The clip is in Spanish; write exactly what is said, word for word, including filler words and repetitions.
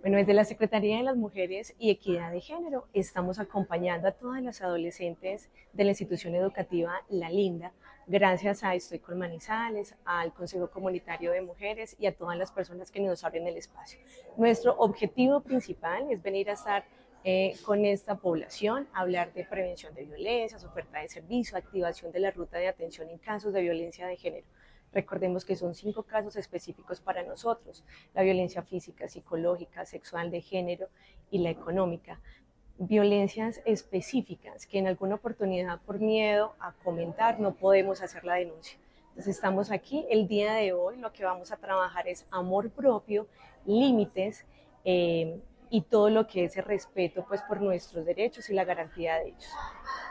Bueno, desde la Secretaría de las Mujeres y Equidad de Género estamos acompañando a todas las adolescentes de la institución educativa La Linda, gracias a Estoy con Manizales, al Consejo Comunitario de Mujeres y a todas las personas que nos abren el espacio. Nuestro objetivo principal es venir a estar eh, con esta población, hablar de prevención de violencias, oferta de servicio, activación de la ruta de atención en casos de violencia de género. Recordemos que son cinco casos específicos para nosotros: la violencia física, psicológica, sexual, de género y la económica. Violencias específicas que en alguna oportunidad por miedo a comentar no podemos hacer la denuncia. Entonces estamos aquí el día de hoy, lo que vamos a trabajar es amor propio, límites eh, y todo lo que es el respeto pues por nuestros derechos y la garantía de ellos.